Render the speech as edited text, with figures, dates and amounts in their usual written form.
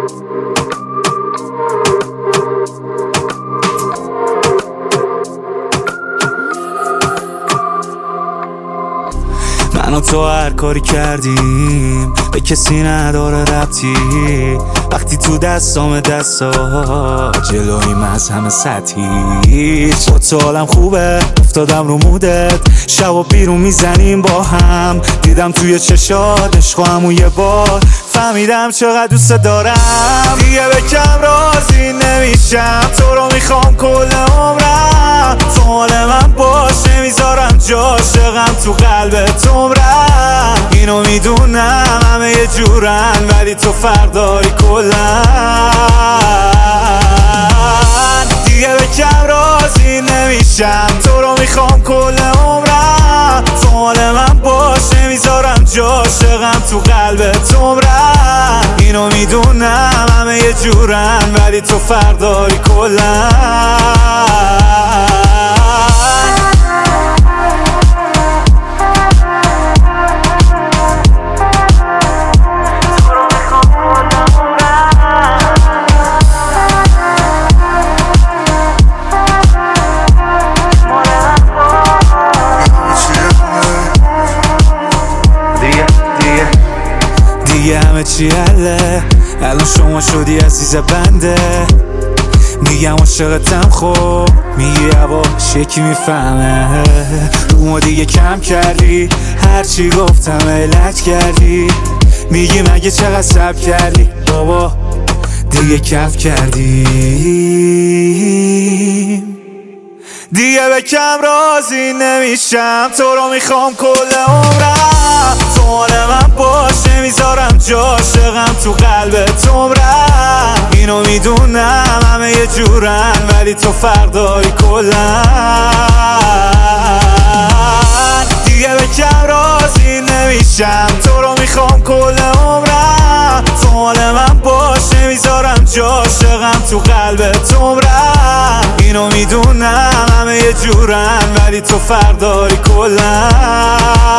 من و تو هر کاری کردیم به کسی نداره ربطی، وقتی تو دستام دستا جلویم از همه سطحی. با تو حالم خوبه، افتادم رو مودت، شب و بیرون میزنیم با هم. دیدم توی چشات عشق و همون یه بار فهمیدم چقدر دوست دارم. دیگه به کم راضی نمیشم، تو رو میخوام کل عمرم. تو مال من باش، نمیذارم عاشقم تو قلبت عمرم. اینو میدونم همه یه جورن، ولی تو فرداری کلن. دیگه به کم راضی نمیشم، تو رو میخوام کل عمرم. تو مال من باش، نمیذارم عاشقم تو قلبت عمرم. اینو میدونم همه یه جورن، ولی تو فرداری کلن. دیگه همه چی حله، الان شما شدی عزیز بنده. میگم عاشقتم، خب میگی هواش یکی میفهمه. رومو دیگه کم کردی، هرچی گفتم علت کردی. میگی مگه چقدر صبر کردی، بابا دیگه کف کردی. دیگه به کم راضی نمیشم، تو رو میخوام کل عمرم. تو مال من باش، نمیذارم عاشقم تو قلبت عمرم. اینو میدونم همه یه جورن، ولی تو فرداری کلن. دیگه به کم راضی نمیشم، تو رو میخوام کل عمرم. تو مال من باش، نمیذارم عاشقم تو قلبت عمرم. اینو میدونم همه یه جورن، ولی تو فرداری کلن.